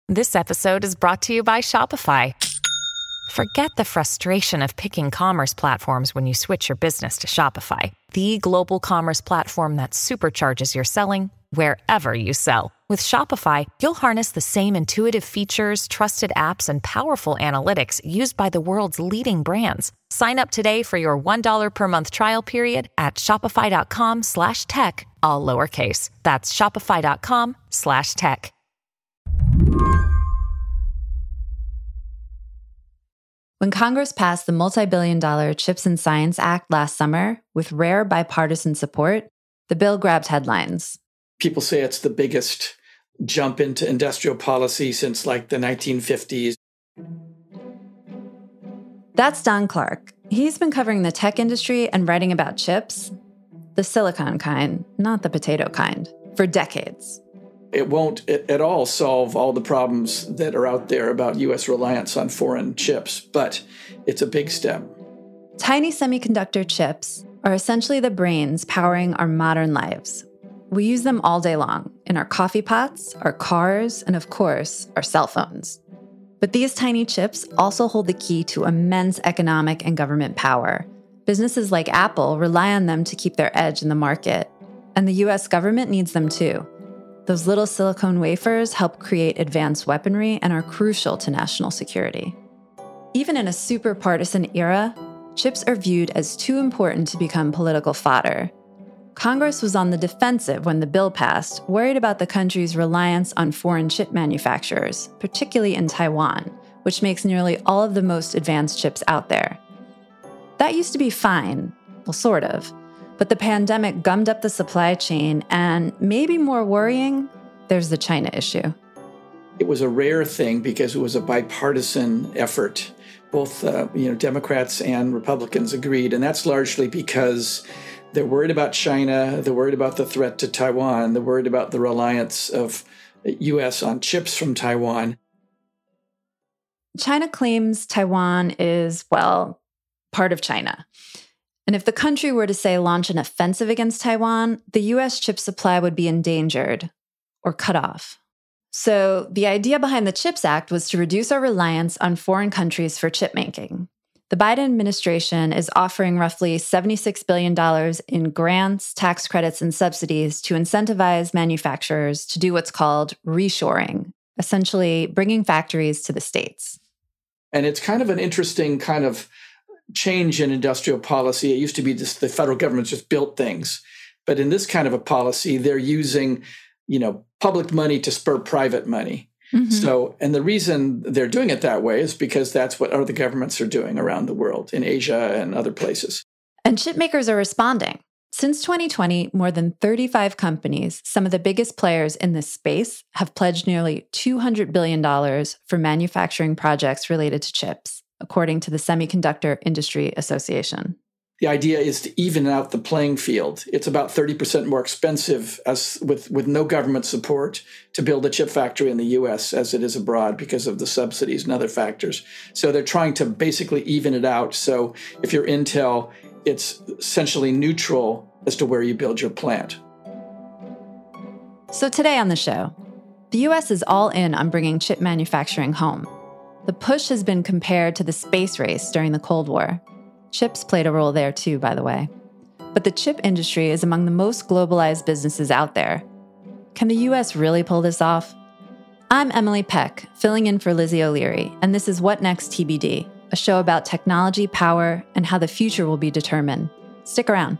This episode is brought to you by Shopify. Forget the frustration of picking commerce platforms when you switch your business to Shopify, the global commerce platform that supercharges your selling wherever you sell. With Shopify, you'll harness the same intuitive features, trusted apps, and powerful analytics used by the world's leading brands. Sign up today for your $1 per month trial period at shopify.com/tech, all lowercase. That's shopify.com/tech. When Congress passed the multi-billion-dollar CHIPS and Science Act last summer with rare bipartisan support, the bill grabbed headlines. People say it's the biggest jump into industrial policy since like the 1950s. That's Don Clark. He's been covering the tech industry and writing about chips, the silicon kind, not the potato kind, for decades. It won't at all solve all the problems that are out there about U.S. reliance on foreign chips, but it's a big step. Tiny semiconductor chips are essentially the brains powering our modern lives. We use them all day long, in our coffee pots, our cars, and of course, our cell phones. But these tiny chips also hold the key to immense economic and government power. Businesses like Apple rely on them to keep their edge in the market, and the U.S. government needs them too. Those little silicone wafers help create advanced weaponry and are crucial to national security. Even in a super partisan era, chips are viewed as too important to become political fodder. Congress was on the defensive when the bill passed, worried about the country's reliance on foreign chip manufacturers, particularly in Taiwan, which makes nearly all of the most advanced chips out there. That used to be fine, well, sort of. But the pandemic gummed up the supply chain, and maybe more worrying, there's the China issue. It was a rare thing because it was a bipartisan effort. Both Democrats and Republicans agreed, and that's largely because they're worried about China, they're worried about the threat to Taiwan, they're worried about the reliance of U.S. on chips from Taiwan. China claims Taiwan is, well, part of China. And if the country were to, say, launch an offensive against Taiwan, the U.S. chip supply would be endangered or cut off. So the idea behind the CHIPS Act was to reduce our reliance on foreign countries for chip making. The Biden administration is offering roughly $76 billion in grants, tax credits, and subsidies to incentivize manufacturers to do what's called reshoring, essentially bringing factories to the States. And it's kind of an interesting kind of change in industrial policy. It used to be just the federal government just built things. But in this kind of a policy, they're using, public money to spur private money. Mm-hmm. So, and the reason they're doing it that way is because that's what other governments are doing around the world, in Asia and other places. And chip makers are responding. Since 2020, more than 35 companies, some of the biggest players in this space, have pledged nearly $200 billion for manufacturing projects related to chips, according to the Semiconductor Industry Association. The idea is to even out the playing field. It's about 30% more expensive with no government support to build a chip factory in the U.S. as it is abroad because of the subsidies and other factors. So they're trying to basically even it out. So if you're Intel, it's essentially neutral as to where you build your plant. So today on the show, the U.S. is all in on bringing chip manufacturing home. The push has been compared to the space race during the Cold War. Chips played a role there too, by the way. But the chip industry is among the most globalized businesses out there. Can the U.S. really pull this off? I'm Emily Peck, filling in for Lizzie O'Leary, and this is What Next TBD, a show about technology, power, and how the future will be determined. Stick around.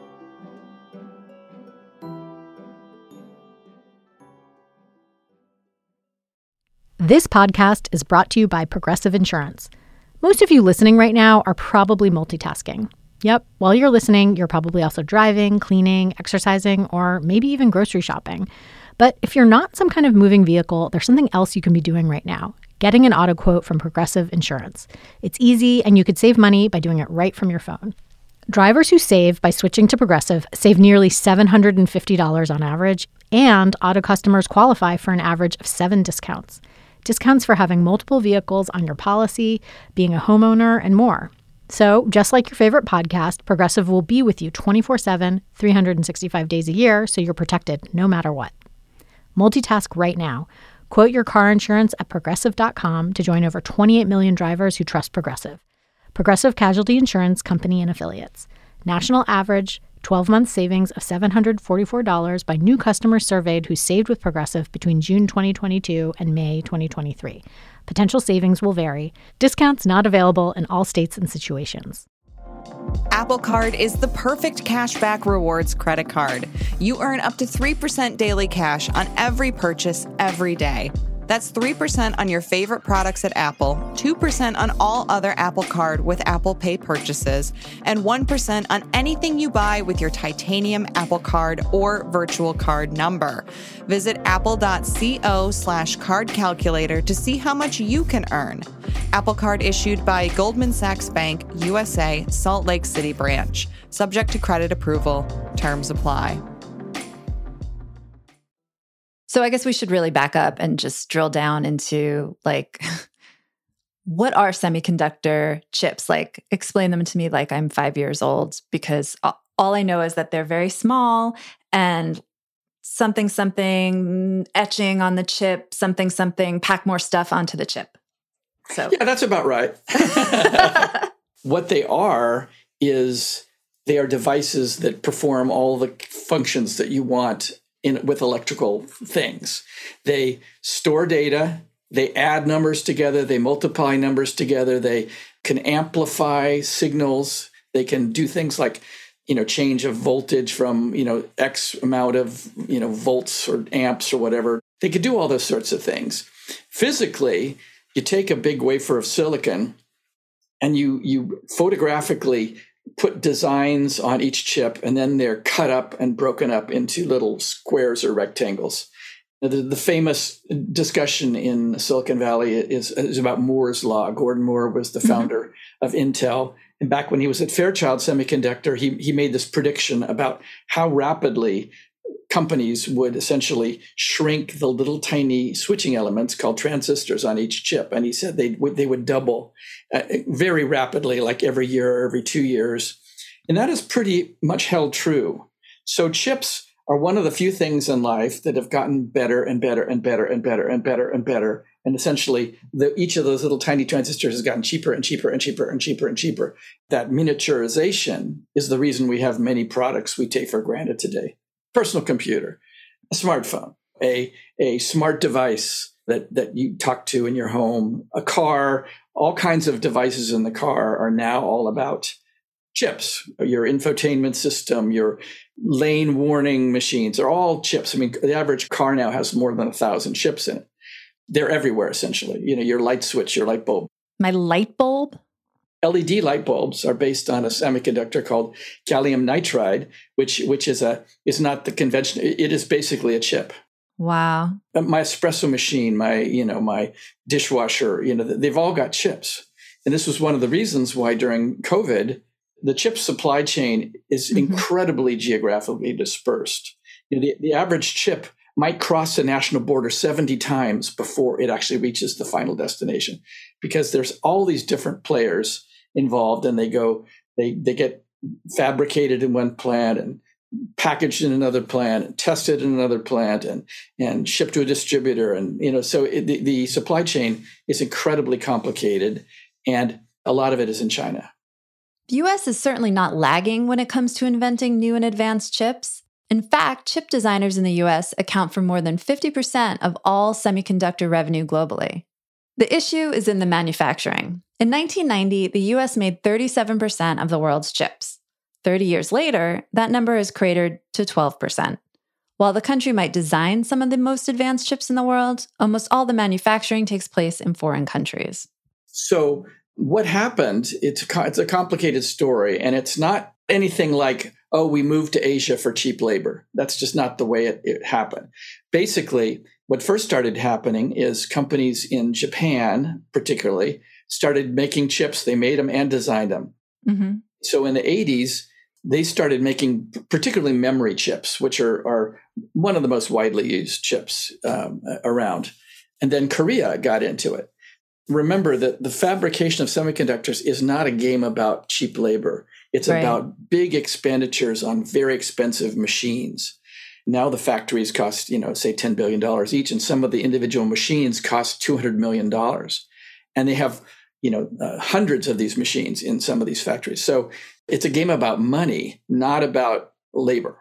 This podcast is brought to you by Progressive Insurance. Most of you listening right now are probably multitasking. Yep, while you're listening, you're probably also driving, cleaning, exercising, or maybe even grocery shopping. But if you're not some kind of moving vehicle, there's something else you can be doing right now: getting an auto quote from Progressive Insurance. It's easy, and you could save money by doing it right from your phone. Drivers who save by switching to Progressive save nearly $750 on average, and auto customers qualify for an average of 7 discounts. Discounts for having multiple vehicles on your policy, being a homeowner, and more. So, just like your favorite podcast, Progressive will be with you 24/7, 365 days a year, so you're protected no matter what. Multitask right now. Quote your car insurance at Progressive.com to join over 28 million drivers who trust Progressive. Progressive Casualty Insurance Company and Affiliates. National average 12-month savings of $744 by new customers surveyed who saved with Progressive between June 2022 and May 2023. Potential savings will vary. Discounts not available in all states and situations. Apple Card is the perfect cashback rewards credit card. You earn up to 3% daily cash on every purchase every day. That's 3% on your favorite products at Apple, 2% on all other Apple Card with Apple Pay purchases, and 1% on anything you buy with your titanium Apple Card or virtual card number. Visit apple.co/card calculator to see how much you can earn. Apple Card issued by Goldman Sachs Bank, USA, Salt Lake City branch. Subject to credit approval. Terms apply. So I guess we should really back up and just drill down into like, what are semiconductor chips? Like, explain them to me like I'm 5 years old, because all I know is that they're very small and something etching on the chip, something, pack more stuff onto the chip. So yeah, that's about right. What they are is they are devices that perform all the functions that you want with electrical things. They store data, they add numbers together, they multiply numbers together, they can amplify signals, they can do things like, change of voltage from, X amount of, volts or amps or whatever. They could do all those sorts of things. Physically, you take a big wafer of silicon and you photographically put designs on each chip, and then they're cut up and broken up into little squares or rectangles. The famous discussion in Silicon Valley is about Moore's law. Gordon Moore was the founder of Intel. And back when he was at Fairchild Semiconductor, he made this prediction about how rapidly companies would essentially shrink the little tiny switching elements called transistors on each chip. And he said they would double very rapidly, like every year or every 2 years. And that is pretty much held true. So chips are one of the few things in life that have gotten better and better and better and better and better and better. And essentially, each of those little tiny transistors has gotten cheaper and cheaper and cheaper and cheaper and cheaper. That miniaturization is the reason we have many products we take for granted today. Personal computer, a smartphone, a smart device that you talk to in your home, a car, all kinds of devices in the car are now all about chips. Your infotainment system, your lane warning machines are all chips. I mean, the average car now has more than 1,000 chips in it. They're everywhere, essentially. Your light switch, your light bulb. My light bulb? LED light bulbs are based on a semiconductor called gallium nitride, which is not the conventional. It is basically a chip. Wow. My espresso machine, my dishwasher, they've all got chips. And this was one of the reasons why during COVID, the chip supply chain is incredibly geographically dispersed. The average chip might cross the national border 70 times before it actually reaches the final destination, because there's all these different players involved, and they get fabricated in one plant and packaged in another plant and tested in another plant and shipped to a distributor. And, so the supply chain is incredibly complicated, and a lot of it is in China. The US is certainly not lagging when it comes to inventing new and advanced chips. In fact, chip designers in the US account for more than 50% of all semiconductor revenue globally. The issue is in the manufacturing. In 1990, the US made 37% of the world's chips. 30 years later, that number is cratered to 12%. While the country might design some of the most advanced chips in the world, almost all the manufacturing takes place in foreign countries. So what happened, it's a complicated story, and it's not anything like, oh, we moved to Asia for cheap labor. That's just not the way it happened. Basically, what first started happening is companies in Japan, particularly, started making chips. They made them and designed them. Mm-hmm. So in the 80s, they started making particularly memory chips, which are one of the most widely used chips around. And then Korea got into it. Remember that the fabrication of semiconductors is not a game about cheap labor. It's about big expenditures on very expensive machines. Now the factories cost, say $10 billion each, and some of the individual machines cost $200 million. And they have, hundreds of these machines in some of these factories. So it's a game about money, not about labor.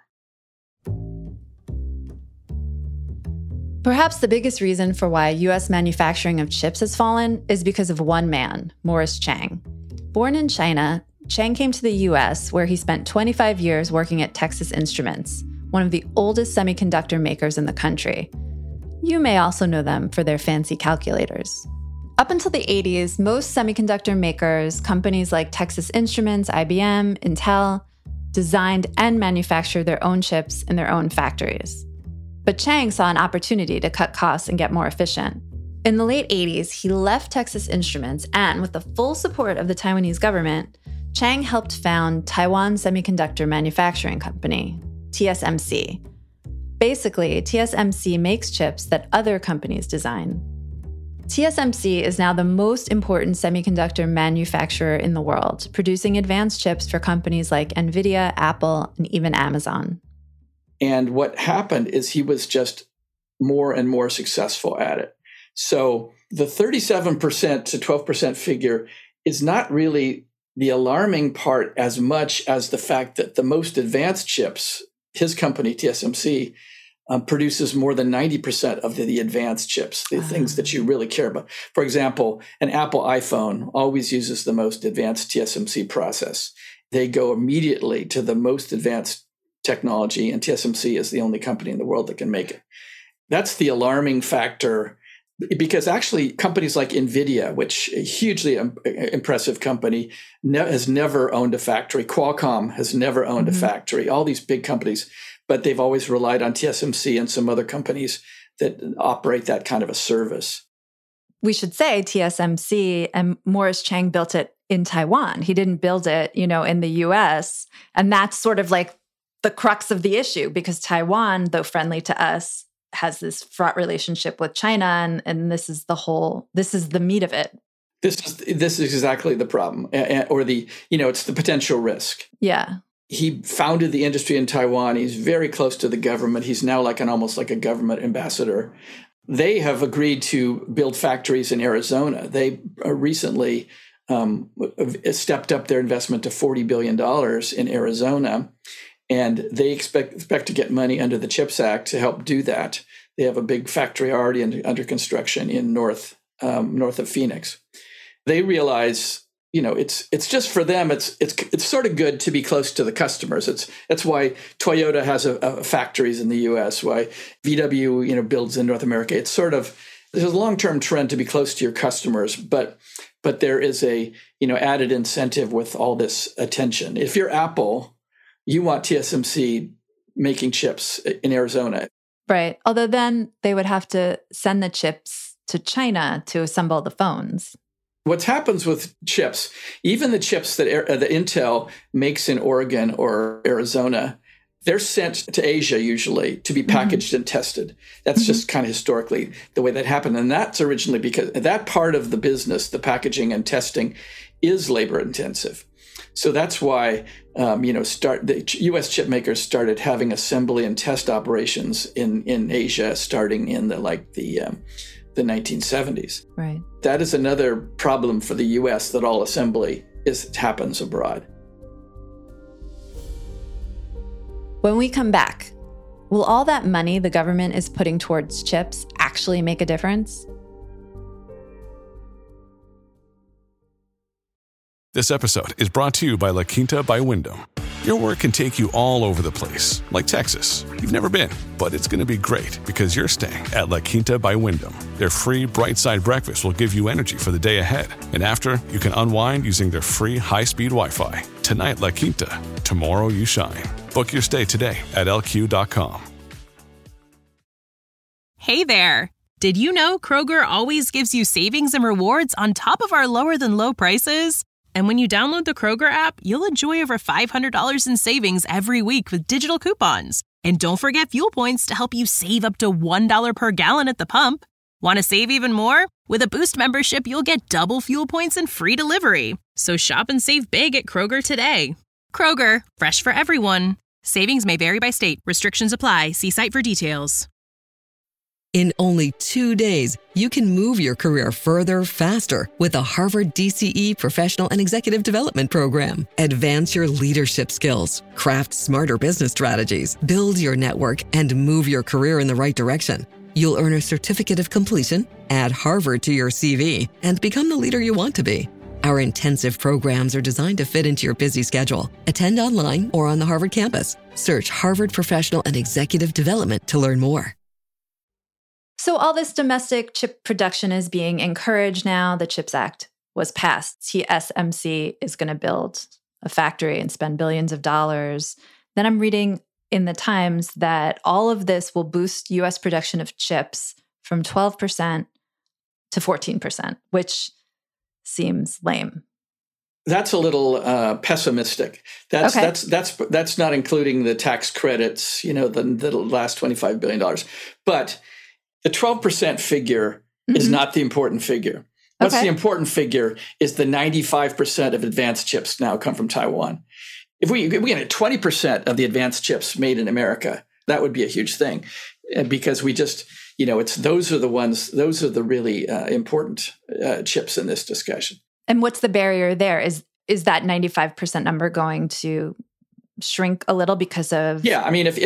Perhaps the biggest reason for why U.S. manufacturing of chips has fallen is because of one man, Morris Chang. Born in China, Chang came to the U.S., where he spent 25 years working at Texas Instruments, one of the oldest semiconductor makers in the country. You may also know them for their fancy calculators. Up until the 80s, most semiconductor makers, companies like Texas Instruments, IBM, Intel, designed and manufactured their own chips in their own factories. But Chang saw an opportunity to cut costs and get more efficient. In the late 80s, he left Texas Instruments and, with the full support of the Taiwanese government, Chang helped found Taiwan Semiconductor Manufacturing Company, TSMC. Basically, TSMC makes chips that other companies design. TSMC is now the most important semiconductor manufacturer in the world, producing advanced chips for companies like NVIDIA, Apple, and even Amazon. And what happened is he was just more and more successful at it. So the 37% to 12% figure is not really the alarming part as much as the fact that the most advanced chips, his company, TSMC, produces more than 90% of the advanced chips, the things that you really care about. For example, an Apple iPhone always uses the most advanced TSMC process. They go immediately to the most advanced technology, and TSMC is the only company in the world that can make it. That's the alarming factor, because actually companies like NVIDIA, which a hugely impressive company, has never owned a factory. Qualcomm has never owned a factory. All these big companies, but they've always relied on TSMC and some other companies that operate that kind of a service. We should say TSMC and Morris Chang built it in Taiwan. He didn't build it, in the US. And that's sort of like the crux of the issue, because Taiwan, though friendly to us, has this fraught relationship with China, and this is the meat of it. This is exactly the problem, or it's the potential risk. Yeah. He founded the industry in Taiwan. He's very close to the government. He's now almost like a government ambassador. They have agreed to build factories in Arizona. They recently stepped up their investment to $40 billion in Arizona. And they expect to get money under the CHIPS Act to help do that. They have a big factory already under construction in north of Phoenix. They realize, it's just for them. It's sort of good to be close to the customers. That's why Toyota has factories in the U.S. Why VW builds in North America. It's sort of, there's a long-term trend to be close to your customers, but there is a added incentive with all this attention. If you're Apple, you want TSMC making chips in Arizona. Right. Although then they would have to send the chips to China to assemble the phones. What happens with chips, even the chips that Intel makes in Oregon or Arizona, they're sent to Asia usually to be packaged and tested. That's just kind of historically the way that happened. And that's originally because that part of the business, the packaging and testing, is labor intensive. So that's why, the U.S. chip makers started having assembly and test operations in Asia, starting in the 1970s. Right. That is another problem for the U.S. that all assembly happens abroad. When we come back, will all that money the government is putting towards chips actually make a difference? This episode is brought to you by La Quinta by Wyndham. Your work can take you all over the place, like Texas. You've never been, but it's going to be great because you're staying at La Quinta by Wyndham. Their free Bright Side breakfast will give you energy for the day ahead. And after, you can unwind using their free high-speed Wi-Fi. Tonight, La Quinta. Tomorrow, you shine. Book your stay today at LQ.com. Hey there. Did you know Kroger always gives you savings and rewards on top of our lower-than-low prices? And when you download the Kroger app, you'll enjoy over $500 in savings every week with digital coupons. And don't forget fuel points to help you save up to $1 per gallon at the pump. Want to save even more? With a Boost membership, you'll get double fuel points and free delivery. So shop and save big at Kroger today. Kroger, fresh for everyone. Savings may vary by state. Restrictions apply. See site for details. In only 2 days, you can move your career further, faster with the Harvard DCE Professional and Executive Development Program. Advance your leadership skills, craft smarter business strategies, build your network, and move your career in the right direction. You'll earn a certificate of completion, add Harvard to your CV, and become the leader you want to be. Our intensive programs are designed to fit into your busy schedule. Attend online or on the Harvard campus. Search Harvard Professional and Executive Development to learn more. So all this domestic chip production is being encouraged now. The CHIPS Act was passed. TSMC is going to build a factory and spend billions of dollars. Then I'm reading in the Times that all of this will boost U.S. production of chips from 12% to 14%, which seems lame. That's a little pessimistic. That's not including the tax credits, the last $25 billion. But the 12% figure is not the important figure. What's the important figure is the 95% of advanced chips now come from Taiwan. If we get 20% of the advanced chips made in America, that would be a huge thing, because we just, those are the really important chips in this discussion. And what's the barrier there? Is that 95% number going to shrink a little because of? Yeah, I mean, if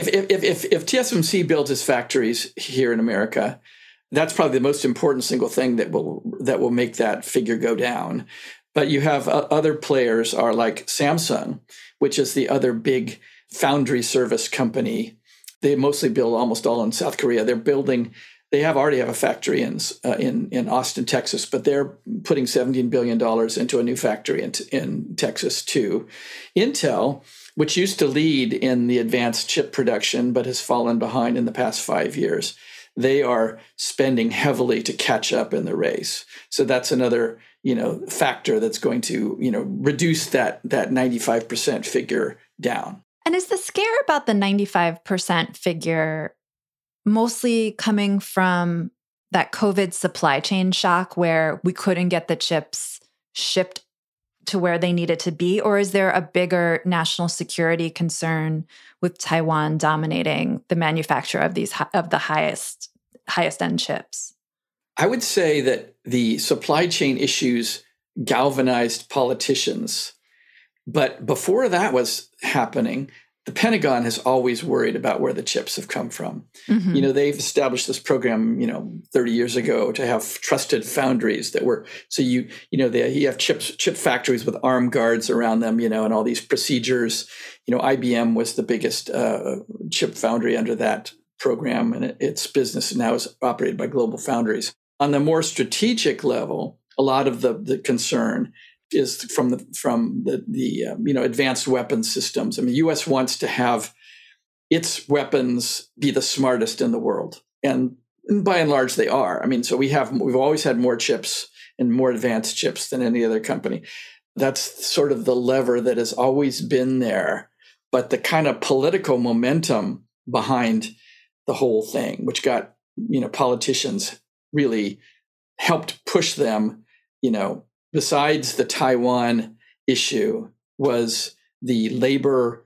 TSMC builds its factories here in America, that's probably the most important single thing that will make that figure go down. But you have other players are like Samsung, which is the other big foundry service company. They mostly build almost all in South Korea. They already have a factory in Austin, Texas, but they're putting $17 billion into a new factory in Texas too. Intel, which used to lead in the advanced chip production, but has fallen behind in the past 5 years, they are spending heavily to catch up in the race. So that's another, factor that's going to, reduce that 95% figure down. And is the scare about the 95% figure mostly coming from that COVID supply chain shock where we couldn't get the chips shipped to where they needed to be? Or is there a bigger national security concern with Taiwan dominating the manufacture of the highest end chips? I would say that the supply chain issues galvanized politicians. But before that was happening, the Pentagon has always worried about where the chips have come from. Mm-hmm. They've established this program, 30 years ago to have trusted foundries that were, so you have chip factories with armed guards around them, and all these procedures. IBM was the biggest chip foundry under that program, and its business now is operated by Global Foundries. On the more strategic level, a lot of the concern is from the advanced weapons systems. I mean, the U.S. wants to have its weapons be the smartest in the world, and by and large, they are. I mean, so we've always had more chips and more advanced chips than any other company. That's sort of the lever that has always been there, but the kind of political momentum behind the whole thing, which got politicians really helped push them, besides the Taiwan issue, was the labor,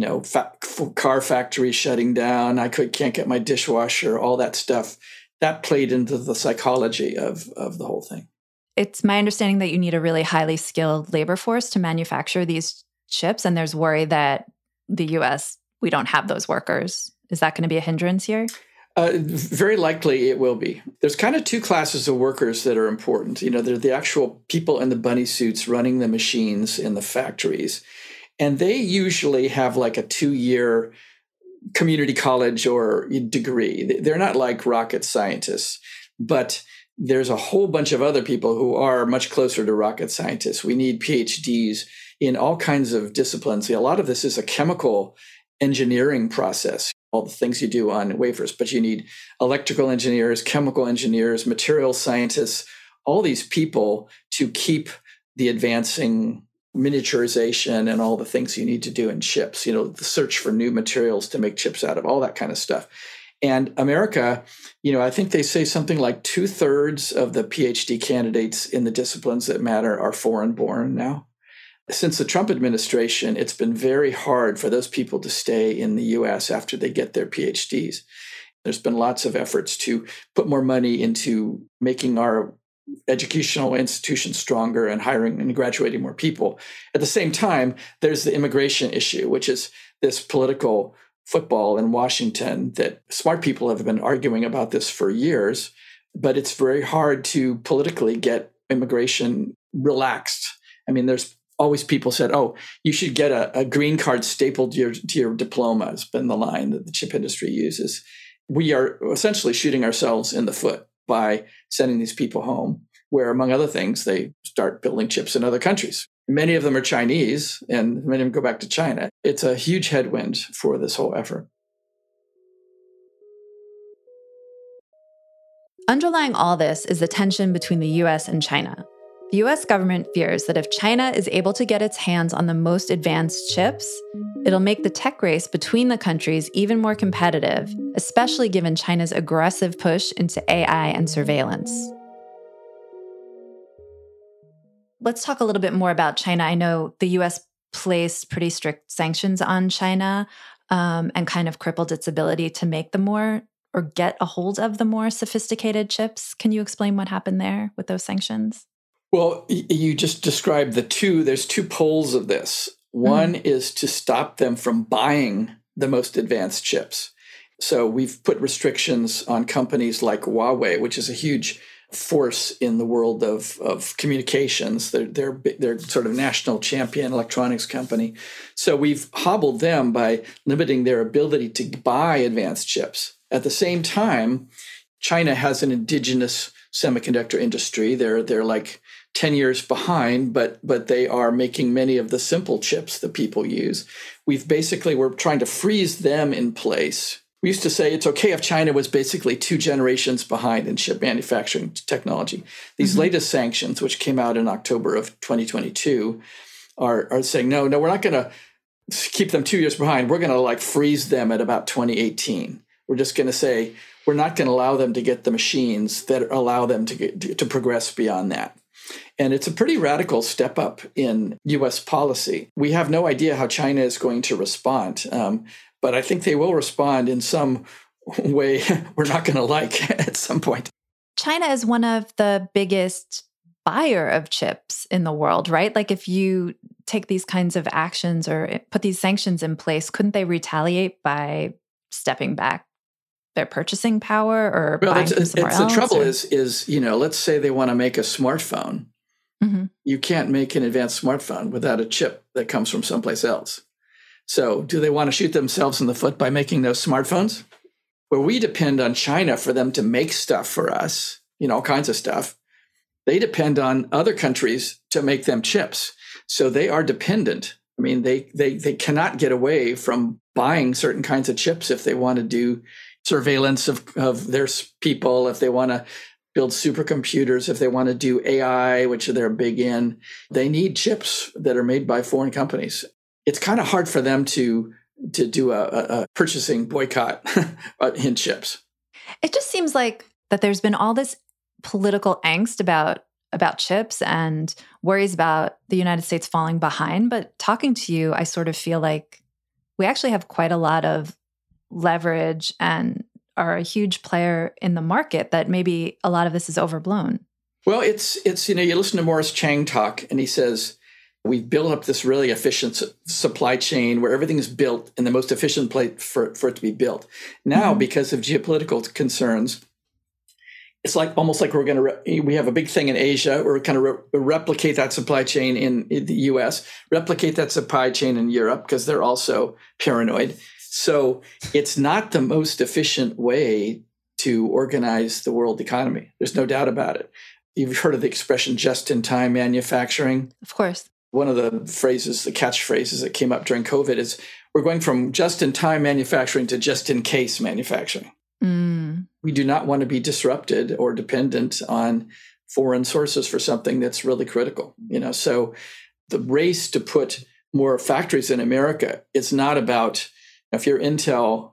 car factory shutting down. I can't get my dishwasher, all that stuff. That played into the psychology of the whole thing. It's my understanding that you need a really highly skilled labor force to manufacture these chips. And there's worry that the U.S., we don't have those workers. Is that going to be a hindrance here? Very likely it will be. There's kind of two classes of workers that are important. They're the actual people in the bunny suits running the machines in the factories. And they usually have like a 2-year community college or degree. They're not like rocket scientists, but there's a whole bunch of other people who are much closer to rocket scientists. We need PhDs in all kinds of disciplines. A lot of this is a chemical engineering process, all the things you do on wafers, but you need electrical engineers, chemical engineers, material scientists, all these people to keep the advancing miniaturization and all the things you need to do in chips, the search for new materials to make chips out of, all that kind of stuff. And America, I think they say something like 2/3 of the PhD candidates in the disciplines that matter are foreign born now. Since the Trump administration, it's been very hard for those people to stay in the US after they get their PhDs. There's been lots of efforts to put more money into making our educational institutions stronger and hiring and graduating more people. At the same time, there's the immigration issue, which is this political football in Washington that smart people have been arguing about this for years, but it's very hard to politically get immigration relaxed. I mean, there's always people said, oh, you should get a green card stapled to your diploma, has been the line that the chip industry uses. We are essentially shooting ourselves in the foot by sending these people home, where, among other things, they start building chips in other countries. Many of them are Chinese, and many of them go back to China. It's a huge headwind for this whole effort. Underlying all this is the tension between the US and China. The US government fears that if China is able to get its hands on the most advanced chips, it'll make the tech race between the countries even more competitive, especially given China's aggressive push into AI and surveillance. Let's talk a little bit more about China. I know the US placed pretty strict sanctions on China and kind of crippled its ability to make the more or get a hold of the more sophisticated chips. Can you explain what happened there with those sanctions? Well, you just described there's two poles of this. One is to stop them from buying the most advanced chips. So we've put restrictions on companies like Huawei, which is a huge force in the world of communications. They're sort of national champion electronics company. So we've hobbled them by limiting their ability to buy advanced chips. At the same time, China has an indigenous semiconductor industry. They're like 10 years behind, but they are making many of the simple chips that people use. We're trying to freeze them in place. We used to say it's okay if China was basically 2 generations behind in chip manufacturing technology. These latest sanctions, which came out in October of 2022, are saying, no, we're not going to keep them 2 years behind. We're going to freeze them at about 2018. We're just going to say we're not going to allow them to get the machines that allow them to progress beyond that. And it's a pretty radical step up in U.S. policy. We have no idea how China is going to respond, but I think they will respond in some way we're not going to like at some point. China is one of the biggest buyer of chips in the world, right? Like if you take these kinds of actions or put these sanctions in place, couldn't they retaliate by stepping back their purchasing power or buying from somewhere else? The trouble is, let's say they want to make a smartphone. You can't make an advanced smartphone without a chip that comes from someplace else. So do they want to shoot themselves in the foot by making those smartphones? Where we depend on China for them to make stuff for us, all kinds of stuff. They depend on other countries to make them chips. So they are dependent. I mean, they cannot get away from buying certain kinds of chips if they want to do surveillance of their people, if they want to build supercomputers, if they want to do AI, which they're big in. They need chips that are made by foreign companies. It's kind of hard for them to do a purchasing boycott in chips. It just seems like that there's been all this political angst about chips and worries about the United States falling behind. But talking to you, I sort of feel like we actually have quite a lot of leverage and are a huge player in the market, that maybe a lot of this is overblown. Well, it's you listen to Morris Chang talk, and he says, we've built up this really efficient supply chain where everything is built in the most efficient place for it to be built. Now, because of geopolitical concerns, it's almost like we have a big thing in Asia. We're going to replicate that supply chain in the US, replicate that supply chain in Europe because they're also paranoid. So it's not the most efficient way to organize the world economy. There's no doubt about it. You've heard of the expression just-in-time manufacturing? Of course. One of the catchphrases that came up during COVID is we're going from just-in-time manufacturing to just-in-case manufacturing. We do not want to be disrupted or dependent on foreign sources for something that's really critical. So the race to put more factories in America, it's not about, if you're Intel,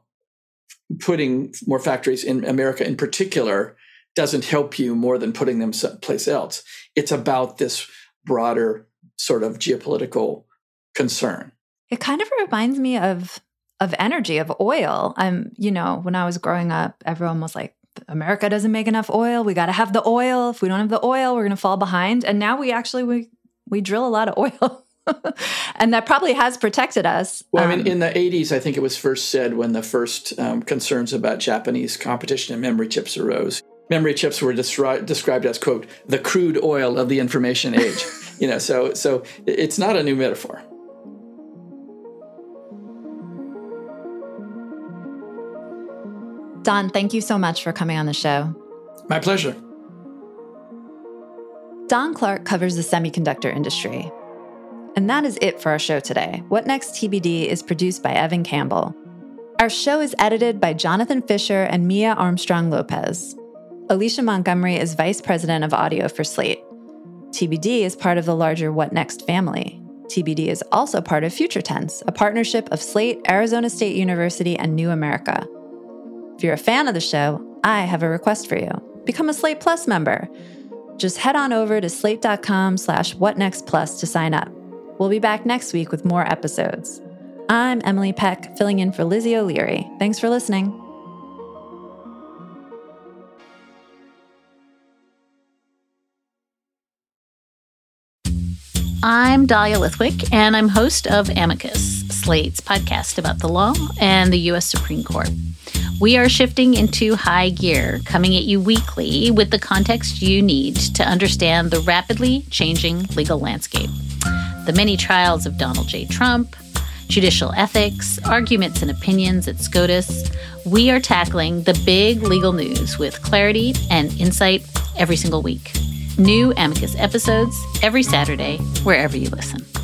putting more factories in America in particular doesn't help you more than putting them someplace else. It's about this broader sort of geopolitical concern. It kind of reminds me of energy, of oil. When I was growing up, everyone was like, America doesn't make enough oil. We got to have the oil. If we don't have the oil, we're going to fall behind. And now we drill a lot of oil. And that probably has protected us. Well, in the 80s, I think it was first said when the first concerns about Japanese competition in memory chips arose. Memory chips were described as, quote, the crude oil of the information age. So it's not a new metaphor. Don, thank you so much for coming on the show. My pleasure. Don Clark covers the semiconductor industry. And that is it for our show today. What Next TBD is produced by Evan Campbell. Our show is edited by Jonathan Fisher and Mia Armstrong Lopez. Alicia Montgomery is Vice President of Audio for Slate. TBD is part of the larger What Next family. TBD is also part of Future Tense, a partnership of Slate, Arizona State University, and New America. If you're a fan of the show, I have a request for you. Become a Slate Plus member. Just head on over to slate.com/whatnextplus to sign up. We'll be back next week with more episodes. I'm Emily Peck, filling in for Lizzie O'Leary. Thanks for listening. I'm Dahlia Lithwick, and I'm host of Amicus, Slate's podcast about the law and the U.S. Supreme Court. We are shifting into high gear, coming at you weekly with the context you need to understand the rapidly changing legal landscape. The many trials of Donald J. Trump, judicial ethics, arguments and opinions at SCOTUS. We are tackling the big legal news with clarity and insight every single week. New Amicus episodes every Saturday, wherever you listen.